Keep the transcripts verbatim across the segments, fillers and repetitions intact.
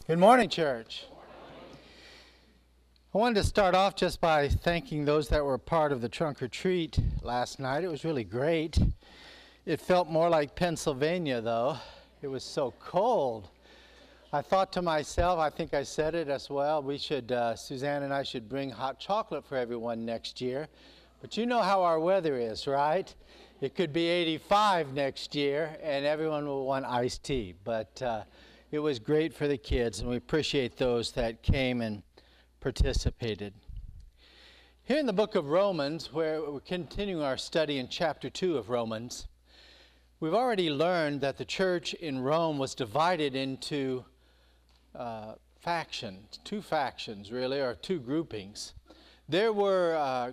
Good morning, church. I wanted to start off just by thanking those that were part of the trunk or treat last night. It was really great. It felt more like Pennsylvania, though. It was so cold. I thought to myself, I think I said it as well, we should, uh, Suzanne and I should bring hot chocolate for everyone next year. But you know how our weather is, right? It could be eighty-five next year, and everyone will want iced tea. But uh, it was great for the kids, and we appreciate those that came and participated. Here in the book of Romans, where we're continuing our study in chapter two of Romans, we've already learned that the church in Rome was divided into uh, factions, two factions really, or two groupings. There were uh,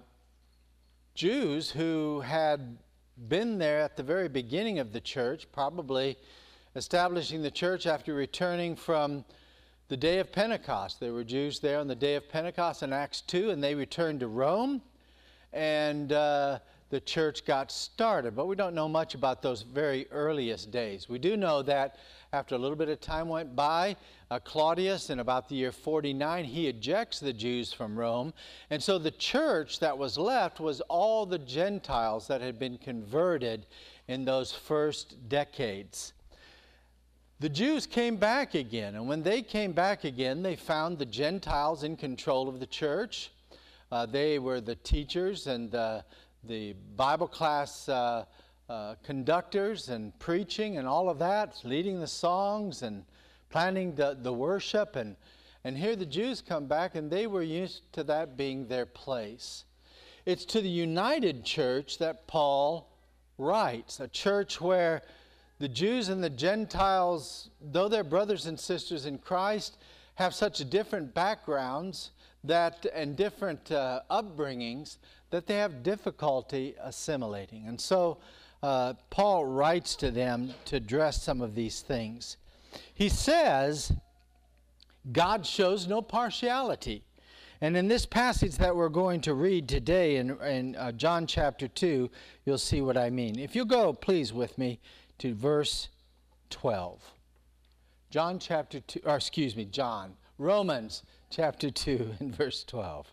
Jews who had been there at the very beginning of the church, probably establishing the church after returning from the day of Pentecost. There were Jews there on the day of Pentecost in Acts two, and they returned to Rome, and uh, the church got started. But we don't know much about those very earliest days. We do know that after a little bit of time went by, uh, Claudius, in about the year forty-nine, he ejects the Jews from Rome. And so the church that was left was all the Gentiles that had been converted in those first decades. The Jews came back again, and when they came back again, they found the Gentiles in control of the church. Uh, they were the teachers and the, the Bible class uh, uh, conductors and preaching and all of that, leading the songs and planning the, the worship. And, and here the Jews come back, and they were used to that being their place. It's to the united church that Paul writes, a church where the Jews and the Gentiles, though they're brothers and sisters in Christ, have such different backgrounds that and different uh, upbringings that they have difficulty assimilating. And so uh, Paul writes to them to address some of these things. He says, God shows no partiality. And in this passage that we're going to read today in, in uh, John chapter two, you'll see what I mean. If you go, please, with me to verse twelve. John chapter two, or excuse me, John, Romans chapter two and verse twelve.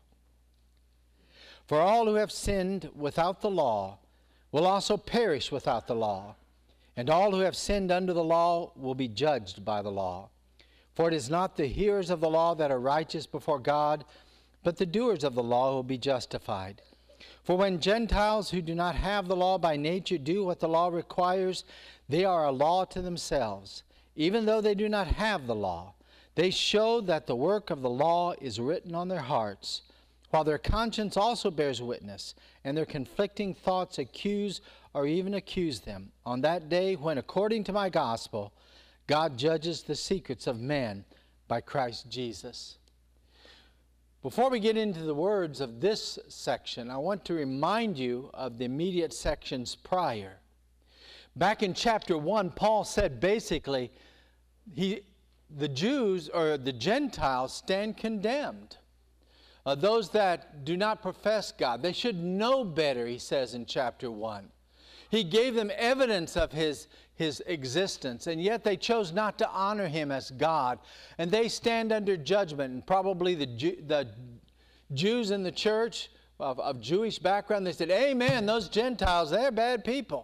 For all who have sinned without the law will also perish without the law, and all who have sinned under the law will be judged by the law. For it is not the hearers of the law that are righteous before God, but the doers of the law will be justified. For when Gentiles who do not have the law by nature do what the law requires, they are a law to themselves. Even though they do not have the law, they show that the work of the law is written on their hearts, while their conscience also bears witness, and their conflicting thoughts accuse or even accuse them on that day when, according to my gospel, God judges the secrets of men by Christ Jesus. Before we get into the words of this section, I want to remind you of the immediate sections prior. Back in chapter one, Paul said basically, he, the Jews or the Gentiles stand condemned. Uh, those that do not profess God, they should know better, he says in chapter one. He gave them evidence of his, his existence, and yet they chose not to honor him as God. And they stand under judgment. And probably the, Jew, the Jews in the church of, of Jewish background, they said, amen, those Gentiles, they're bad people.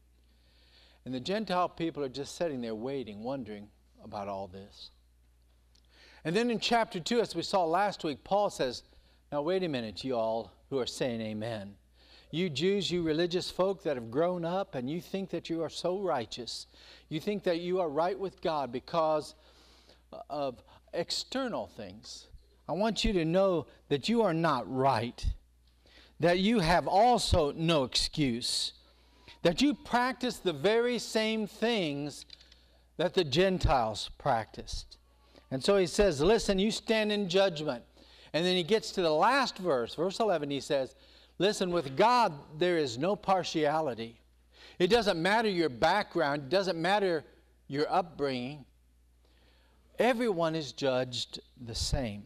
And the Gentile people are just sitting there waiting, wondering about all this. And then in chapter two, as we saw last week, Paul says, now wait a minute, you all who are saying amen. You Jews, you religious folk that have grown up and you think that you are so righteous. You think that you are right with God because of external things. I want you to know that you are not right. That you have also no excuse. That you practice the very same things that the Gentiles practiced. And so he says, listen, you stand in judgment. And then he gets to the last verse, verse eleven, he says, listen, with God, there is no partiality. It doesn't matter your background. It doesn't matter your upbringing. Everyone is judged the same.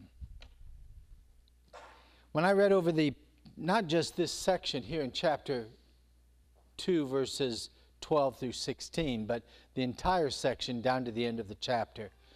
When I read over the, not just this section here in chapter two, verses twelve through sixteen, but the entire section down to the end of the chapter,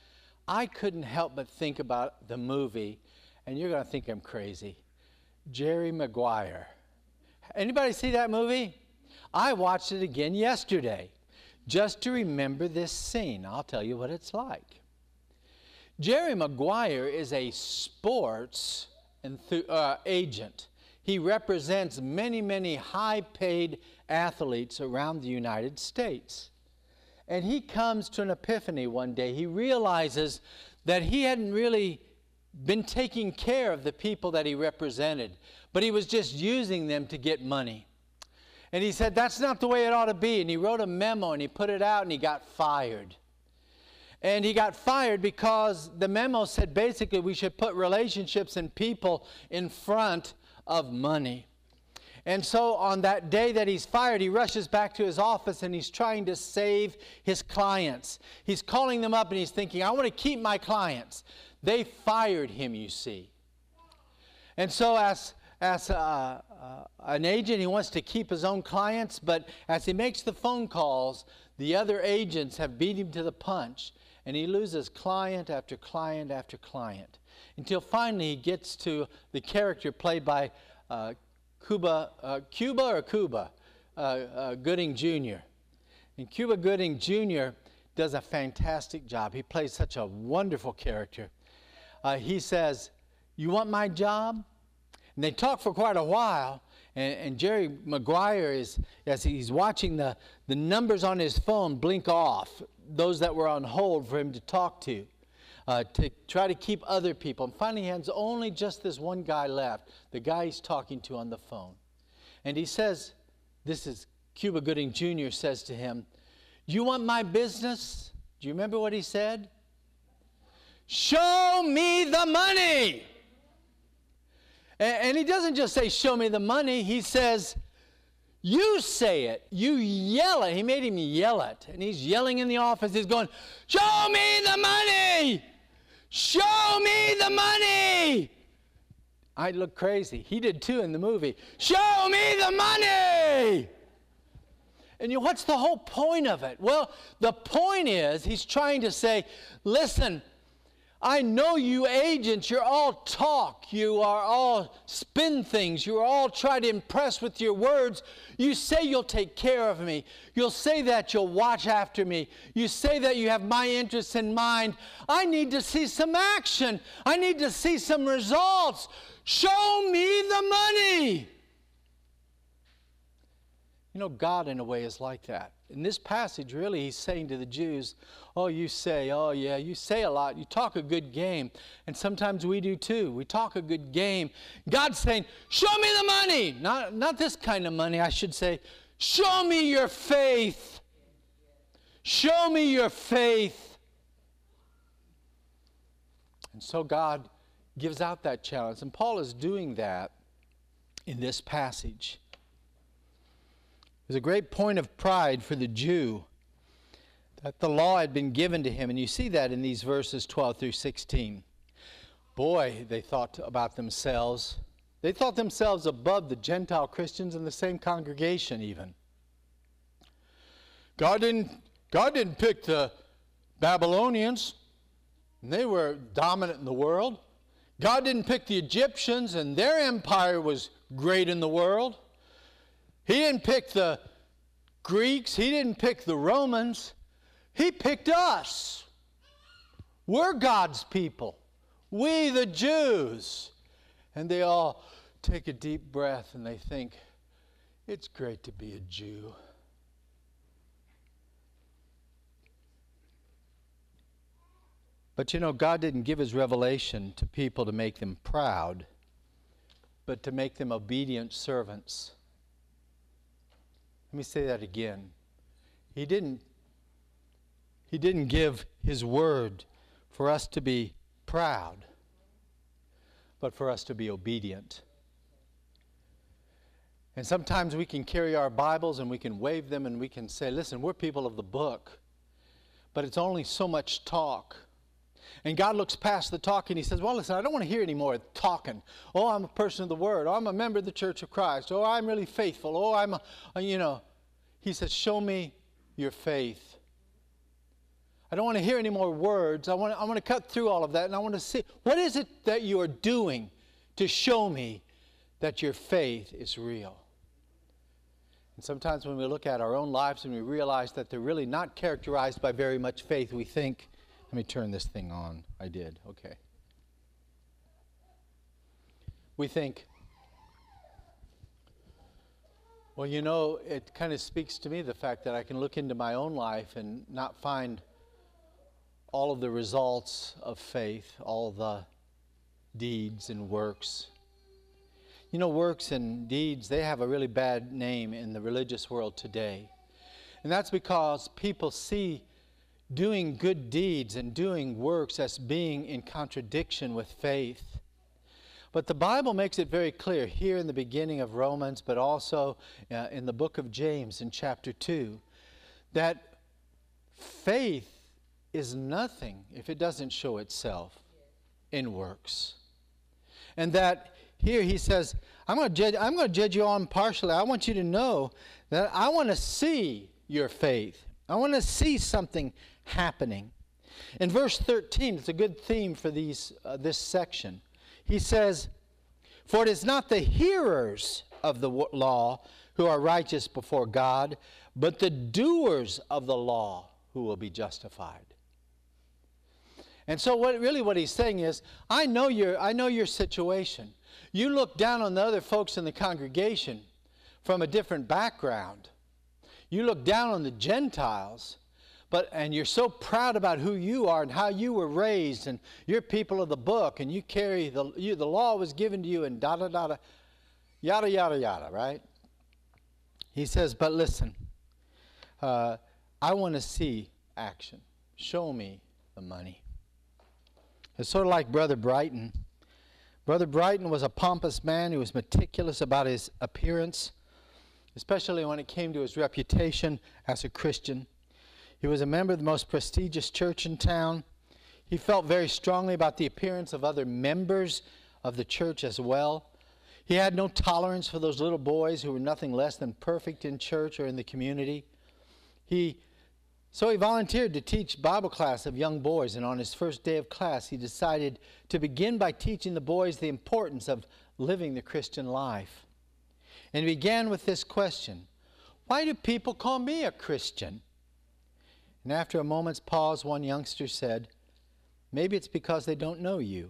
I couldn't help but think about the movie, and you're going to think I'm crazy, Jerry Maguire. Anybody see that movie? I watched it again yesterday just to remember this scene. I'll tell you what it's like. Jerry Maguire is a sports enthu- uh, agent. He represents many, many high-paid athletes around the United States. And he comes to an epiphany one day. He realizes that he hadn't really been taking care of the people that he represented, but he was just using them to get money. And he said, that's not the way it ought to be. And he wrote a memo and he put it out and he got fired. And he got fired because the memo said basically we should put relationships and people in front of money. And so on that day that he's fired, he rushes back to his office and he's trying to save his clients. He's calling them up and he's thinking, I want to keep my clients. They fired him, you see. And so as, as uh, uh, an agent, he wants to keep his own clients, but as he makes the phone calls, the other agents have beat him to the punch, and he loses client after client after client, until finally he gets to the character played by uh, Cuba, uh, Cuba or Cuba uh, uh, Gooding Junior And Cuba Gooding Junior does a fantastic job. He plays such a wonderful character. Uh, he says, you want my job? And they talk for quite a while, and, and Jerry Maguire is, as he's watching the, the numbers on his phone blink off, those that were on hold for him to talk to. Uh, to try to keep other people. And finally he has only just this one guy left, the guy he's talking to on the phone. And he says, this is Cuba Gooding Junior says to him, you want my business? Do you remember what he said? Show me the money. And, and he doesn't just say, show me the money. He says, you say it. You yell it. He made him yell it. And he's yelling in the office. He's going, show me the money. Show me the money. I look crazy. He did too in the movie. Show me the money. And you know, what's the whole point of it? Well, the point is he's trying to say, listen, I know you agents, you're all talk. You are all spin things. You are all try to impress with your words. You say you'll take care of me. You'll say that you'll watch after me. You say that you have my interests in mind. I need to see some action. I need to see some results. Show me the money. You know, God in a way is like that. In this passage, really, he's saying to the Jews, oh, you say, oh, yeah, you say a lot. You talk a good game. And sometimes we do too. We talk a good game. God's saying, show me the money. Not, not this kind of money, I should say. Show me your faith. Show me your faith. And so God gives out that challenge. And Paul is doing that in this passage. It was a great point of pride for the Jew that the law had been given to him. And you see that in these verses twelve through sixteen. Boy, they thought about themselves. They thought themselves above the Gentile Christians in the same congregation even. God didn't, God didn't pick the Babylonians, and they were dominant in the world. God didn't pick the Egyptians, and their empire was great in the world. He didn't pick the Greeks. He didn't pick the Romans. He picked us. We're God's people. We, the Jews. And they all take a deep breath and they think, it's great to be a Jew. But you know, God didn't give his revelation to people to make them proud, but to make them obedient servants. Let me say that again. He didn't, he didn't give his word for us to be proud, but for us to be obedient. And sometimes we can carry our Bibles and we can wave them and we can say, listen, we're people of the book, but it's only so much talk. And God looks past the talk and he says, well, listen, I don't want to hear any more talking. Oh, I'm a person of the Word. Oh, I'm a member of the Church of Christ. Oh, I'm really faithful. Oh, I'm, a, you know. He says, show me your faith. I don't want to hear any more words. I want to, I want to cut through all of that, and I want to see, what is it that you are doing to show me that your faith is real? And sometimes when we look at our own lives and we realize that they're really not characterized by very much faith, we think, let me turn this thing on. I did. Okay. We think, well, you know, it kind of speaks to me, the fact that I can look into my own life and not find all of the results of faith, all the deeds and works. You know, works and deeds, they have a really bad name in the religious world today. And that's because people see doing good deeds and doing works as being in contradiction with faith. But the Bible makes it very clear here in the beginning of Romans, but also uh, in the book of James in chapter two, that faith is nothing if it doesn't show itself in works. And that here he says, I'm going to judge, I'm going to judge you all impartially. I want you to know that I want to see your faith. I want to see something happening. In verse thirteen, it's a good theme for these uh, this section. He says, for it is not the hearers of the law who are righteous before God, but the doers of the law who will be justified. And so what really what he's saying is, I know your I know your situation. You look down on the other folks in the congregation from a different background. You look down on the Gentiles, but and you're so proud about who you are and how you were raised, and you're people of the book, and you carry the you, the law was given to you, and da da da da, yada yada yada, right? He says, but listen, uh, I want to see action. Show me the money. It's sort of like Brother Brighton. Brother Brighton was a pompous man who was meticulous about his appearance, especially when it came to his reputation as a Christian. He was a member of the most prestigious church in town. He felt very strongly about the appearance of other members of the church as well. He had no tolerance for those little boys who were nothing less than perfect in church or in the community. He So he volunteered to teach Bible class of young boys, and on his first day of class, he decided to begin by teaching the boys the importance of living the Christian life. And he began with this question, why do people call me a Christian? And after a moment's pause, one youngster said, maybe it's because they don't know you.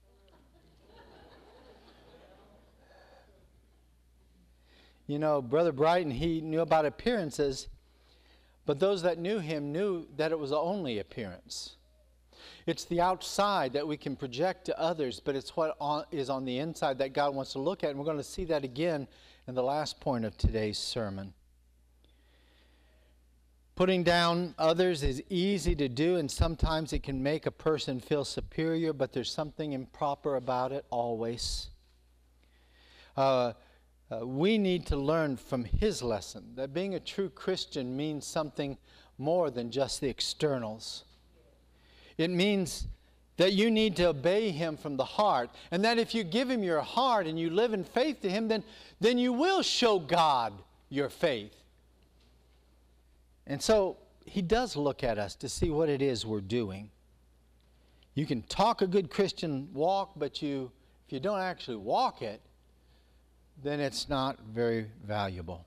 You know, Brother Brighton, he knew about appearances, but those that knew him knew that it was only appearance. It's the outside that we can project to others, but it's what on, is on the inside that God wants to look at. And we're going to see that again in the last point of today's sermon. Putting down others is easy to do, and sometimes it can make a person feel superior, but there's something improper about it always. Uh, Uh, we need to learn from his lesson that being a true Christian means something more than just the externals. It means that you need to obey him from the heart, and that if you give him your heart and you live in faith to him, then, then you will show God your faith. And so he does look at us to see what it is we're doing. You can talk a good Christian walk, but you, if you don't actually walk it, then it's not very valuable.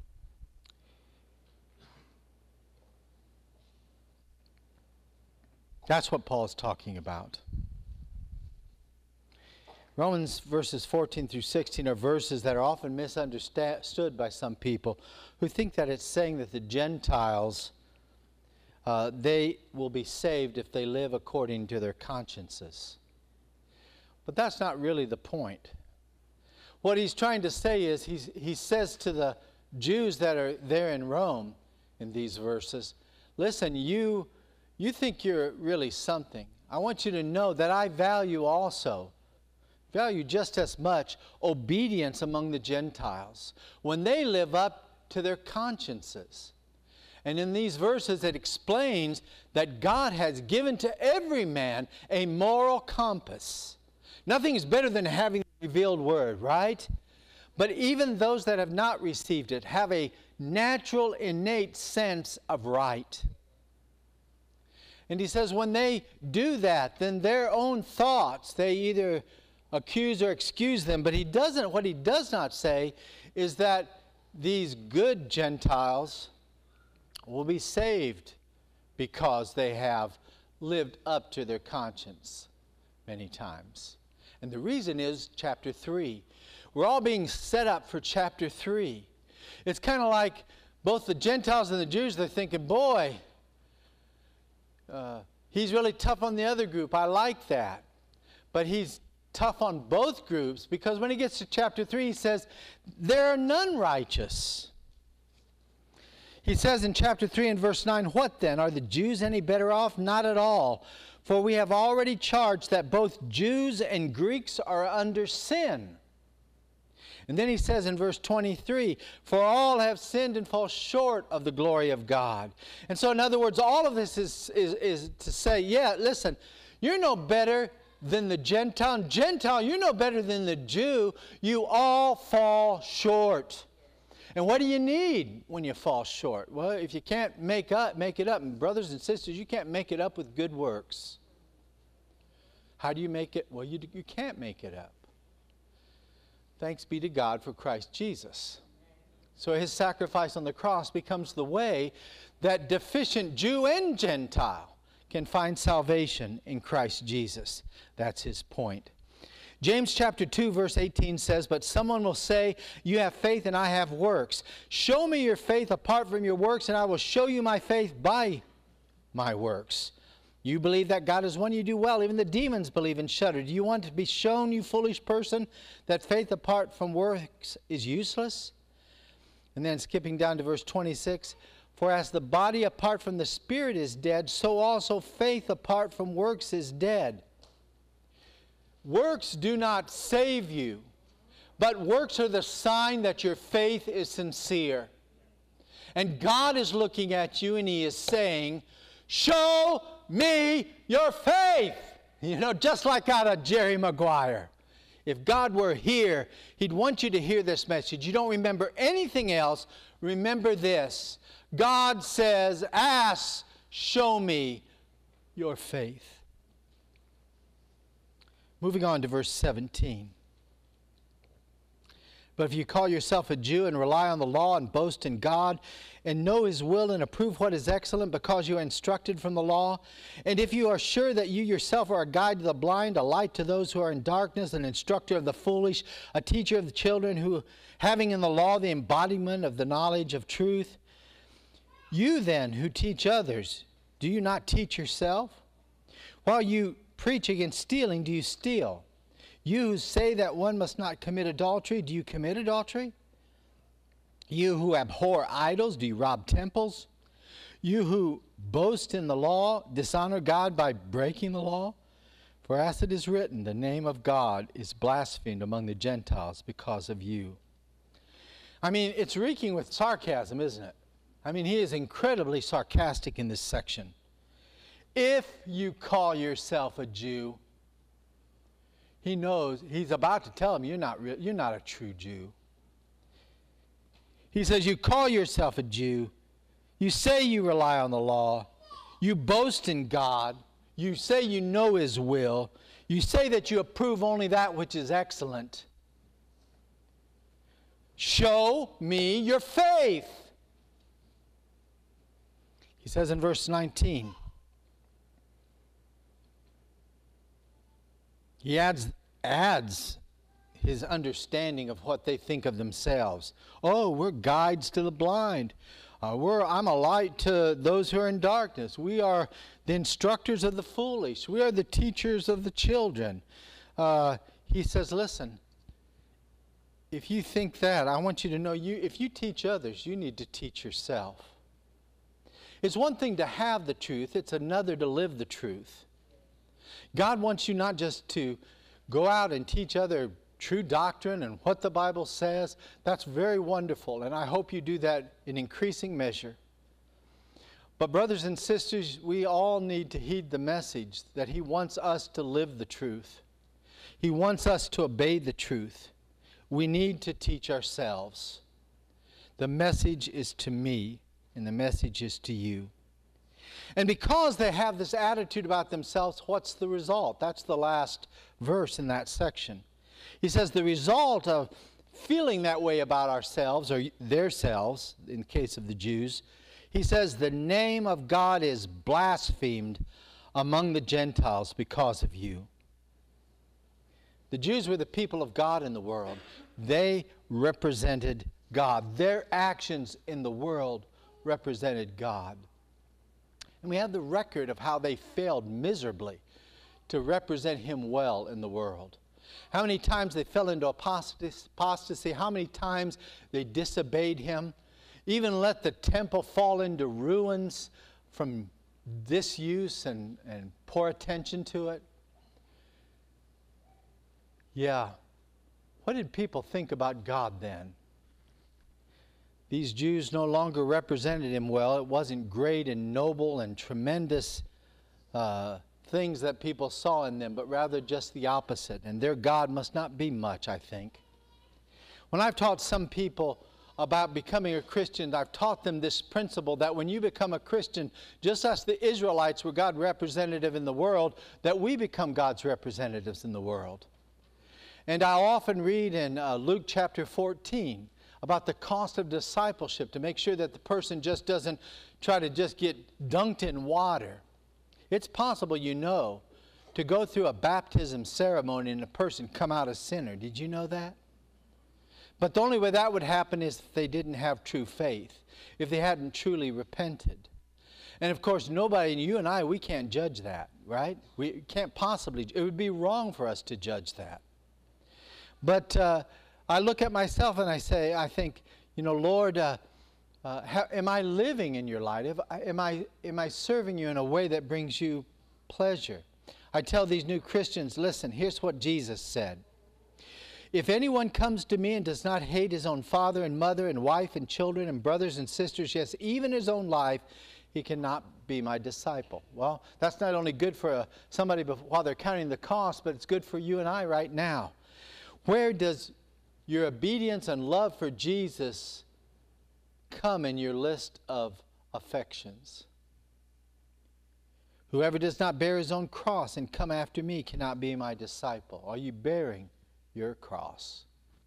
That's what Paul is talking about. Romans verses fourteen through sixteen are verses that are often misunderstood by some people who think that it's saying that the Gentiles, uh, they will be saved if they live according to their consciences. But that's not really the point. What he's trying to say is, he's, he says to the Jews that are there in Rome in these verses, listen, you, you think you're really something. I want you to know that I value also, value just as much, obedience among the Gentiles when they live up to their consciences. And in these verses it explains that God has given to every man a moral compass. Nothing is better than having the revealed word, right? But even those that have not received it have a natural, innate sense of right. And he says when they do that, then their own thoughts, they either accuse or excuse them. But he doesn't, what he does not say is that these good Gentiles will be saved because they have lived up to their conscience many times. And the reason is chapter three. We're all being set up for chapter three. It's kind of like both the Gentiles and the Jews, they're thinking, boy, uh, he's really tough on the other group. I like that. But he's tough on both groups, because when he gets to chapter three, he says, there are none righteous. He says in chapter three and verse nine, what then? Are the Jews any better off? Not at all. For we have already charged that both Jews and Greeks are under sin. And then he says in verse twenty-three, for all have sinned and fall short of the glory of God. And so in other words, all of this is, is, is to say, yeah, listen, you're no better than the Gentile. Gentile, you're no better than the Jew. You all fall short. And what do you need when you fall short? Well, if you can't make up, make it up. And brothers and sisters, you can't make it up with good works. How do you make it? Well, you, you can't make it up. Thanks be to God for Christ Jesus. So his sacrifice on the cross becomes the way that deficient Jew and Gentile can find salvation in Christ Jesus. That's his point. James chapter two verse eighteen says, but someone will say, you have faith and I have works. Show me your faith apart from your works, and I will show you my faith by my works. You believe that God is one, you do well. Even the demons believe and shudder. Do you want to be shown, you foolish person, that faith apart from works is useless? And then skipping down to verse twenty-six, for as the body apart from the spirit is dead, so also faith apart from works is dead. Works do not save you, but works are the sign that your faith is sincere. And God is looking at you and he is saying, show me your faith. You know, just like out of Jerry Maguire. If God were here, he'd want you to hear this message. You don't remember anything else. Remember this. God says, ask, show me your faith. Moving on to verse seventeen. But if you call yourself a Jew and rely on the law and boast in God and know his will and approve what is excellent because you are instructed from the law, and if you are sure that you yourself are a guide to the blind, a light to those who are in darkness, an instructor of the foolish, a teacher of the children, who having in the law the embodiment of the knowledge of truth, you then who teach others, do you not teach yourself? While you preach against stealing, do you steal? You who say that one must not commit adultery, do you commit adultery? You who abhor idols, do you rob temples? You who boast in the law, dishonor God by breaking the law? For as it is written, the name of God is blasphemed among the Gentiles because of you. I mean, it's reeking with sarcasm, isn't it? I mean, he is incredibly sarcastic in this section. If you call yourself a Jew, he knows, he's about to tell him you're not real, you're not a true Jew. He says, you call yourself a Jew, you say you rely on the law, you boast in God, you say you know his will, you say that you approve only that which is excellent. Show me your faith. He says in verse nineteen, he adds, adds his understanding of what they think of themselves. Oh, we're guides to the blind. Uh, we're, I'm a light to those who are in darkness. We are the instructors of the foolish. We are the teachers of the children. Uh, he says, listen, if you think that, I want you to know, you, if you teach others, you need to teach yourself. It's one thing to have the truth. It's another to live the truth. God wants you not just to go out and teach other true doctrine and what the Bible says. That's very wonderful, and I hope you do that in increasing measure. But brothers and sisters, we all need to heed the message that he wants us to live the truth. He wants us to obey the truth. We need to teach ourselves. The message is to me, and the message is to you. And because they have this attitude about themselves, what's the result? That's the last verse in that section. He says the result of feeling that way about ourselves, or their selves, in the case of the Jews, he says the name of God is blasphemed among the Gentiles because of you. The Jews were the people of God in the world. They represented God. Their actions in the world represented God. And we have the record of how they failed miserably to represent Him well in the world. How many times they fell into apostasy, how many times they disobeyed Him, even let the temple fall into ruins from disuse and, and poor attention to it. Yeah, what did people think about God then? These Jews no longer represented Him well. It wasn't great and noble and tremendous uh, things that people saw in them, but rather just the opposite. And their God must not be much, I think. When I've taught some people about becoming a Christian, I've taught them this principle that when you become a Christian, just as the Israelites were God's representative in the world, that we become God's representatives in the world. And I often read in uh, Luke chapter fourteen about the cost of discipleship, to make sure that the person just doesn't try to just get dunked in water. It's possible, you know, to go through a baptism ceremony and a person come out a sinner. Did you know that? But the only way that would happen is if they didn't have true faith, if they hadn't truly repented. And of course, nobody, you and I, we can't judge that, right? We can't possibly, it would be wrong for us to judge that. But uh, I look at myself and I say, I think, you know, Lord, uh, uh, how, am I living in your light? If, am I, am I serving you in a way that brings you pleasure? I tell these new Christians, listen, here's what Jesus said. If anyone comes to me and does not hate his own father and mother and wife and children and brothers and sisters, yes, even his own life, he cannot be my disciple. Well, that's not only good for uh, somebody while they're counting the cost, but it's good for you and I right now. Where does your obedience and love for Jesus come in your list of affections? Whoever does not bear his own cross and come after me cannot be my disciple. Are you bearing your cross?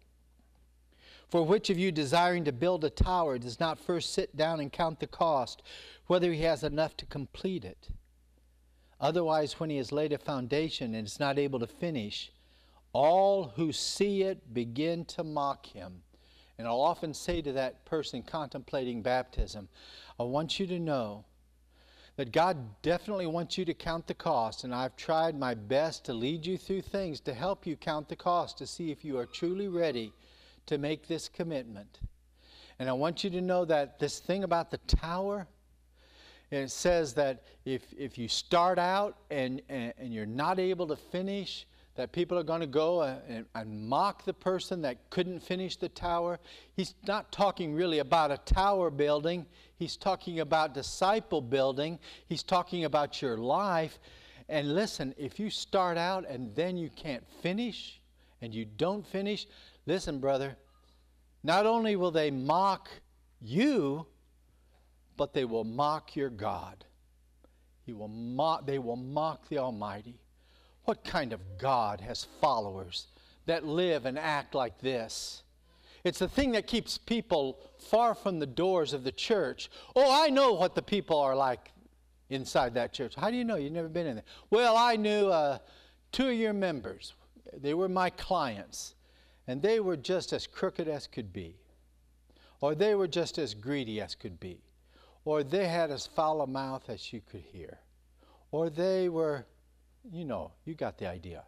For which of you, desiring to build a tower, does not first sit down and count the cost, whether he has enough to complete it? Otherwise, when he has laid a foundation and is not able to finish, all who see it begin to mock him. And I'll often say to that person contemplating baptism, I want you to know that God definitely wants you to count the cost, and I've tried my best to lead you through things to help you count the cost, to see if you are truly ready to make this commitment. And I want you to know that this thing about the tower, it says that if, if you start out and, and, and you're not able to finish, that people are going to go and, and mock the person that couldn't finish the tower. He's not talking really about a tower building. He's talking about disciple building. He's talking about your life. And listen, if you start out and then you can't finish, and you don't finish, listen, brother, not only will they mock you, but they will mock your God. He will mock, they will mock the Almighty. What kind of God has followers that live and act like this? It's the thing that keeps people far from the doors of the church. Oh, I know what the people are like inside that church. How do you know? You've never been in there. Well, I knew uh, two of your members. They were my clients, and they were just as crooked as could be. Or they were just as greedy as could be. Or they had as foul a mouth as you could hear. Or they were... You know, you got the idea.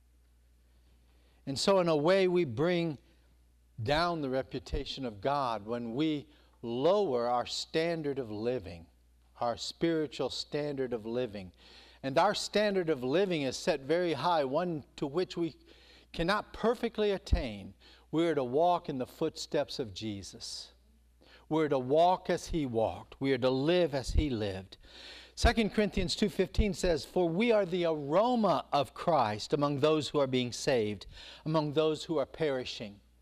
And so in a way we bring down the reputation of God when we lower our standard of living, our spiritual standard of living. And our standard of living is set very high, one to which we cannot perfectly attain. We're to walk in the footsteps of Jesus. We're to walk as he walked. We are to live as he lived. Second Corinthians two fifteen says, for we are the aroma of Christ among those who are being saved, among those who are perishing.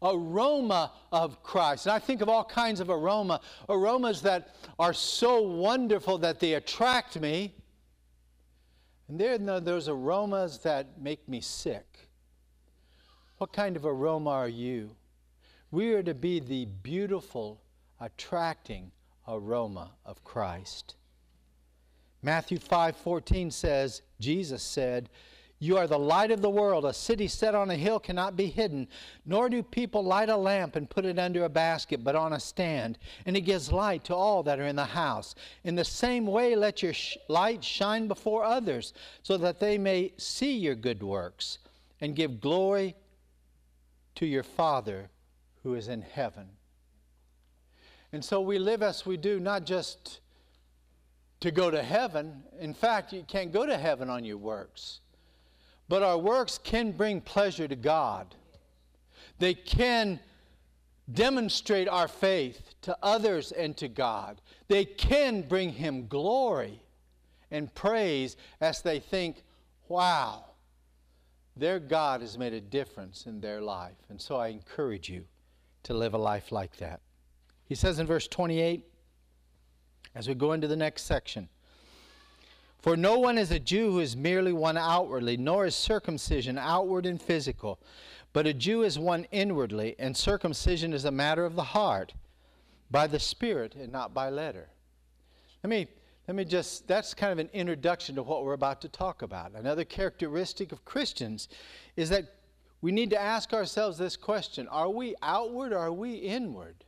aroma of Christ. And I think of all kinds of aroma, aromas that are so wonderful that they attract me. And then there are those aromas that make me sick. What kind of aroma are you? We are to be the beautiful, attracting aroma of Christ. Matthew five fourteen says, Jesus said, "You are the light of the world. A city set on a hill cannot be hidden, nor do people light a lamp and put it under a basket, but on a stand, and it gives light to all that are in the house. In the same way, let your sh- light shine before others, so that they may see your good works and give glory to your Father who is in heaven." And so we live as we do, not just to go to heaven. In fact, you can't go to heaven on your works. But our works can bring pleasure to God. They can demonstrate our faith to others and to God. They can bring Him glory and praise as they think, wow, their God has made a difference in their life. And so I encourage you to live a life like that. He says in verse twenty-eight, as we go into the next section, "For no one is a Jew who is merely one outwardly, nor is circumcision outward and physical. But a Jew is one inwardly, and circumcision is a matter of the heart, by the Spirit and not by letter." Let me, let me just, that's kind of an introduction to what we're about to talk about. Another characteristic of Christians is that we need to ask ourselves this question: are we outward or are we inward?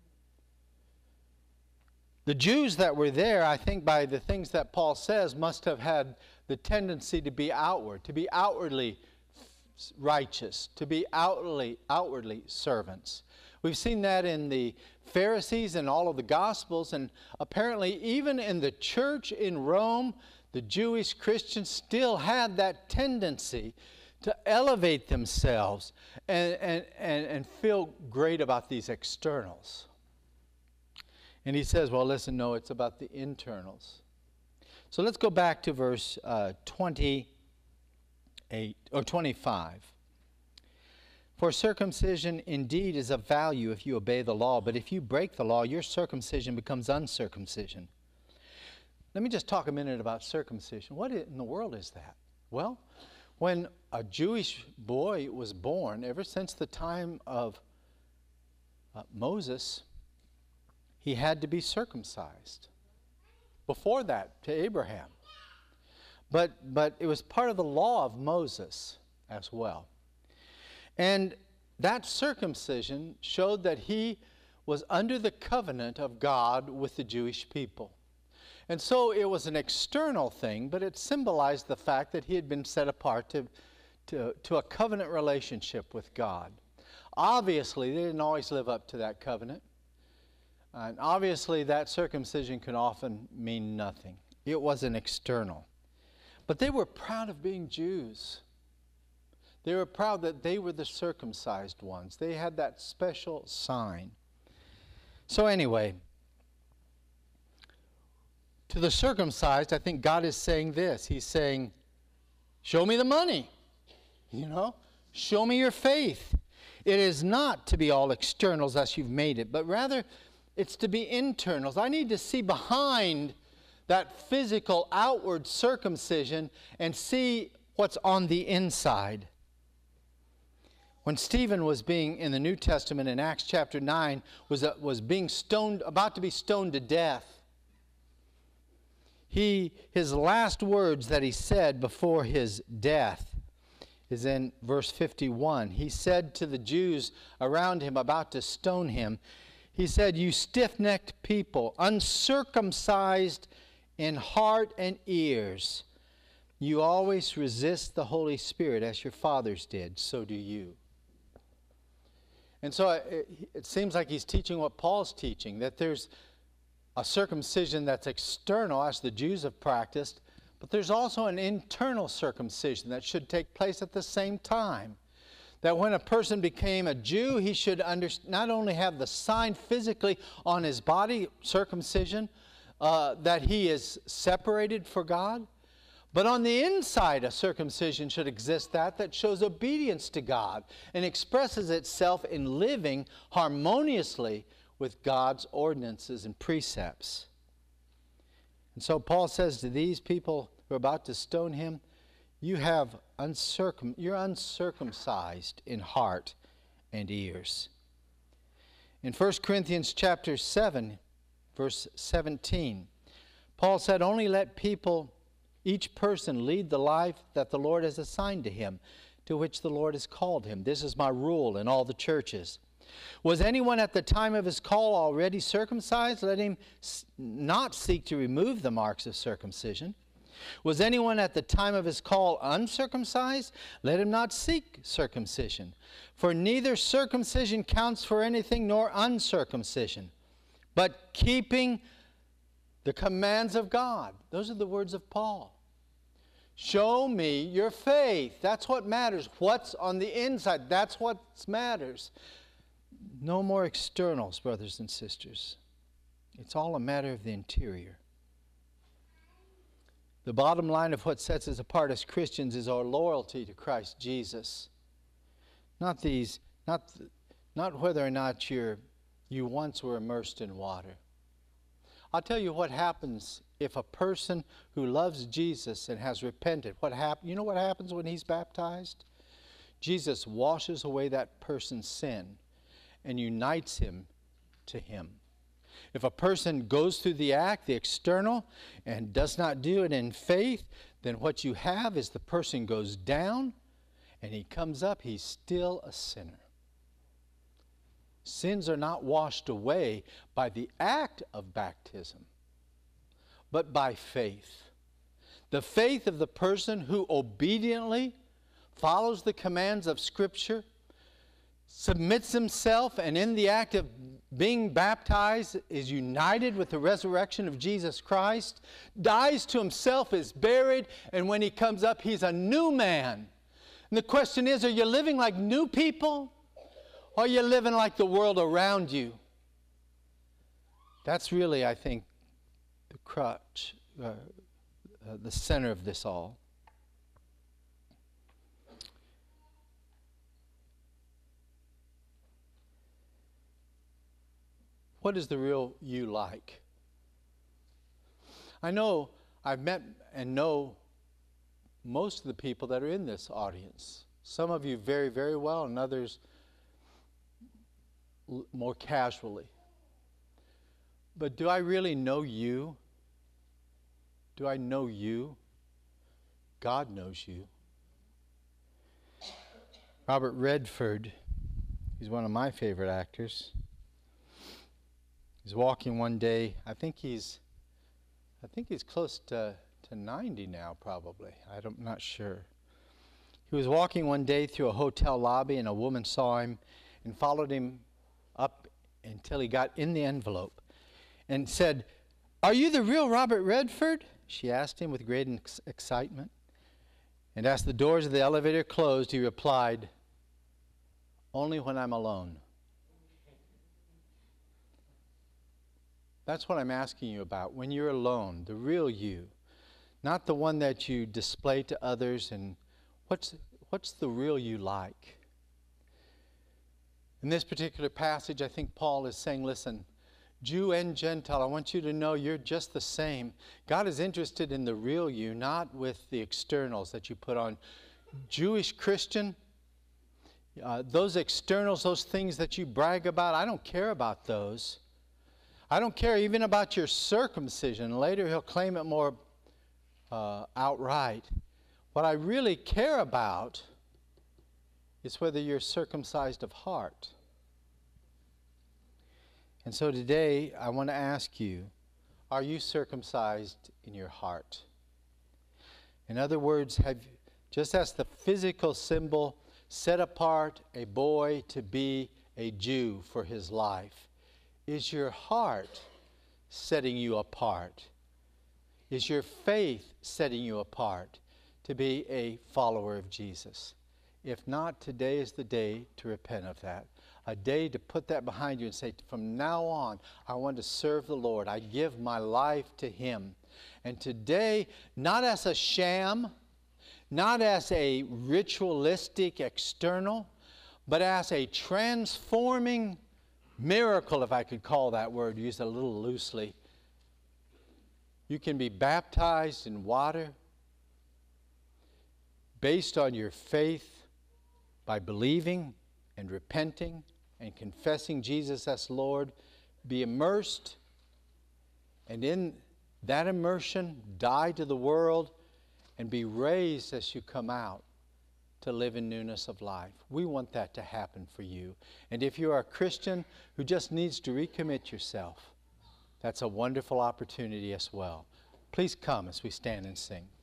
The Jews that were there, I think by the things that Paul says, must have had the tendency to be outward, to be outwardly righteous, to be outwardly, outwardly servants. We've seen that in the Pharisees and all of the Gospels, and apparently even in the church in Rome, the Jewish Christians still had that tendency to elevate themselves and, and, and, and feel great about these externals. And he says, well, listen, no, it's about the internals. So let's go back to verse uh, twenty-eight or twenty-five. "For circumcision indeed is of value if you obey the law, but if you break the law, your circumcision becomes uncircumcision." Let me just talk a minute about circumcision. What in the world is that? Well, when a Jewish boy was born, ever since the time of uh, Moses, he had to be circumcised. Before that, to Abraham. But, but it was part of the law of Moses as well. And that circumcision showed that he was under the covenant of God with the Jewish people. And so it was an external thing, but it symbolized the fact that he had been set apart to, to, to a covenant relationship with God. Obviously, they didn't always live up to that covenant. And obviously that circumcision could often mean nothing. It was an external. But they were proud of being Jews. They were proud that they were the circumcised ones. They had that special sign. So anyway, to the circumcised, I think God is saying this. He's saying, show me the money. You know, show me your faith. It is not to be all externals as you've made it, but rather it's to be internals. I need to see behind that physical outward circumcision and see what's on the inside. When Stephen was being, in the New Testament in Acts chapter nine, was, uh, was being stoned, about to be stoned to death, he, his last words that he said before his death is in verse fifty-one. He said to the Jews around him about to stone him, he said, "You stiff-necked people, uncircumcised in heart and ears, you always resist the Holy Spirit as your fathers did, so do you." And so it, it seems like he's teaching what Paul's teaching, that there's a circumcision that's external, as the Jews have practiced, but there's also an internal circumcision that should take place at the same time. That when a person became a Jew, he should under, not only have the sign physically on his body, circumcision, uh, that he is separated for God, But on the inside, a circumcision should exist that that shows obedience to God and expresses itself in living harmoniously with God's ordinances and precepts. And so Paul says to these people who are about to stone him, you have uncircum you're uncircumcised in heart and ears. In First Corinthians chapter seven, verse seventeen, Paul said, only let people, each person, lead the life that the Lord has assigned to him, to which the Lord has called him. This is my rule in all the churches. Was anyone at the time of his call already circumcised? Let him not seek to remove the marks of circumcision. Was anyone at the time of his call uncircumcised? Let him not seek circumcision. For neither circumcision counts for anything nor uncircumcision, but keeping the commands of God. Those are the words of Paul. Show me your faith. That's what matters. What's on the inside? That's what matters. No more externals, brothers and sisters. It's all a matter of the interior. The bottom line of what sets us apart as Christians is our loyalty to Christ Jesus. Not these, not, not whether or not you're, you once were immersed in water. I'll tell you what happens if a person who loves Jesus and has repented, what hap- you know what happens when he's baptized? Jesus washes away that person's sin and unites him to him. If a person goes through the act, the external, and does not do it in faith, then what you have is the person goes down and he comes up, he's still a sinner. Sins are not washed away by the act of baptism, but by faith. The faith of the person who obediently follows the commands of Scripture, submits himself, and in the act of being baptized is united with the resurrection of Jesus Christ, dies to himself, is buried, and when he comes up, he's a new man. And the question is, are you living like new people? Or are you living like the world around you? That's really, I think, the crutch, uh, uh, the center of this all. What is the real you like? I know I've met and know most of the people that are in this audience. Some of you very, very well, and others l- more casually. But do I really know you? Do I know you? God knows you. Robert Redford, he's one of my favorite actors. He's walking one day. I think he's, I think he's close to, to ninety now, probably. I don't, I'm not sure. He was walking one day through a hotel lobby, and a woman saw him and followed him up until he got in the envelope and said, "Are you the real Robert Redford?" She asked him with great ex- excitement. And as the doors of the elevator closed, he replied, "Only when I'm alone." That's what I'm asking you about. When you're alone, the real you, not the one that you display to others. And what's what's the real you like? In this particular passage, I think Paul is saying, listen, Jew and Gentile, I want you to know you're just the same. God is interested in the real you, not with the externals that you put on. Jewish Christian, uh, those externals, those things that you brag about, I don't care about those. I don't care even about your circumcision. Later he'll claim it more uh, outright. What I really care about is whether you're circumcised of heart. And so today I want to ask you, are you circumcised in your heart? In other words, have just as the physical symbol set apart a boy to be a Jew for his life, is your heart setting you apart? Is your faith setting you apart to be a follower of Jesus? If not, today is the day to repent of that. A day to put that behind you and say, from now on, I want to serve the Lord. I give my life to Him. And today, not as a sham, not as a ritualistic external, but as a transforming miracle, if I could call that word, use it a little loosely. You can be baptized in water based on your faith by believing and repenting and confessing Jesus as Lord. Be immersed, and in that immersion, die to the world and be raised as you come out to live in newness of life. We want that to happen for you. And if you are a Christian who just needs to recommit yourself, that's a wonderful opportunity as well. Please come as we stand and sing.